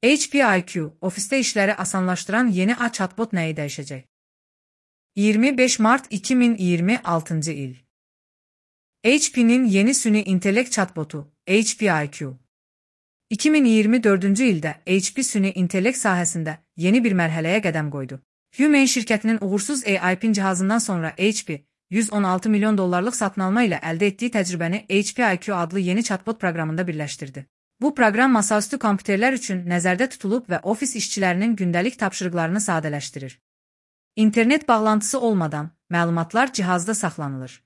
HP IQ, ofiste işləri asanlaşdıran yeni chatbot nəyi dəyişəcək? 25 Mart 2026 il. HP'nin yeni süni intellekt chatbotu, HP IQ. 2024 ildə HP süni intellekt sahəsində yeni bir mərhələyə qədəm qoydu. Human şirkətinin uğursuz AI PIN cihazından sonra HP, $116 milyon satın alma ilə əldə etdiği təcrübəni HP IQ adlı yeni chatbot proqramında birləşdirdi. Bu proqram masaüstü kompüterlər üçün nəzərdə tutulub və ofis işçilərinin gündəlik tapşırıqlarını sadələşdirir. İnternet bağlantısı olmadan məlumatlar cihazda saxlanılır.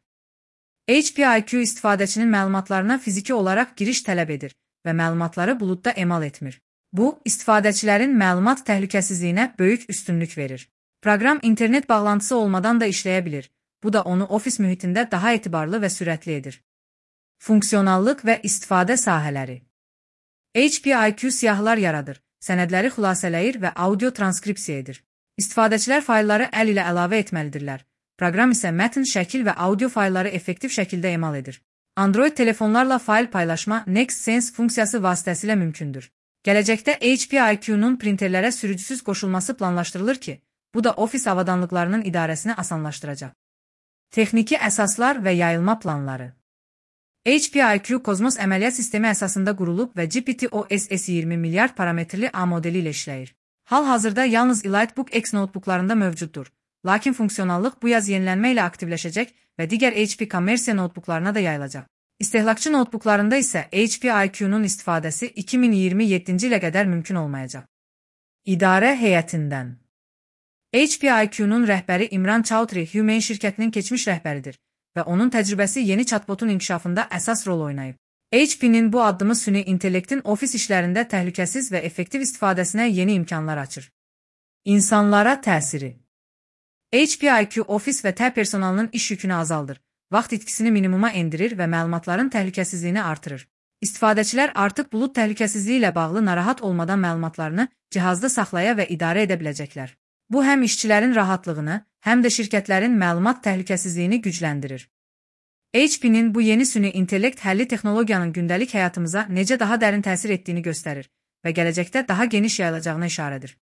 HP IQ istifadəçinin məlumatlarına fiziki olaraq giriş tələb edir və məlumatları buludda emal etmir. Bu, istifadəçilərin məlumat təhlükəsizliyinə böyük üstünlük verir. Proqram internet bağlantısı olmadan da işləyə bilir. Bu da onu ofis mühitində daha etibarlı və sürətli edir. Funksionallıq və istifadə sahələri. HP IQ siyahılar yaradır, sənədləri xülasələyir və audio transkripsiya edir. İstifadəçilər faylları əl ilə əlavə etməlidirlər. Proqram isə mətn, şəkil və audio faylları effektiv şəkildə emal edir. Android telefonlarla fayl paylaşma Next Sense funksiyası vasitəsilə mümkündür. Gələcəkdə HP IQ-nun printerlərə sürücüsüz qoşulması planlaşdırılır ki, bu da ofis avadanlıqlarının idarəsini asanlaşdıracaq. Texniki əsaslar və yayılma planları. HP IQ Kozmos əməliyyat sistemi əsasında qurulub və GPT-OS S20 milyard parametrli A modeli ilə işləyir. Hal-hazırda yalnız EliteBook X notebooklarında mövcuddur, lakin funksionallıq bu yaz yenilənmə ilə aktivləşəcək və digər HP kommersiya notebooklarına da yayılacaq. İstehlakçı notebooklarında isə HP IQ-nun istifadəsi 2027-ci ilə qədər mümkün olmayacaq. İdarə heyətindən. HP IQ-nun rəhbəri İmran Chaudhry Human şirkətinin keçmiş rəhbəridir və onun təcrübəsi yeni chatbotun inkişafında əsas rol oynayıb. HP-nin bu addımı süni intellektin ofis işlərində təhlükəsiz və effektiv istifadəsinə yeni imkanlar açır. İnsanlara təsiri. HP IQ ofis və tə personalının iş yükünü azaldır, vaxt itkisini minimuma endirir və məlumatların təhlükəsizliyini artırır. İstifadəçilər artıq bulud təhlükəsizliyi ilə bağlı narahat olmadan məlumatlarını cihazda saxlaya və idarə edə biləcəklər. Bu həm işçilərin rahatlığını, həm də şirkətlərin məlumat təhlükəsizliyini gücləndirir. HP-nin bu yeni süni intellekt həlli texnologiyanın gündəlik həyatımıza necə daha dərin təsir etdiyini göstərir və gələcəkdə daha geniş yayılacağına işarədir.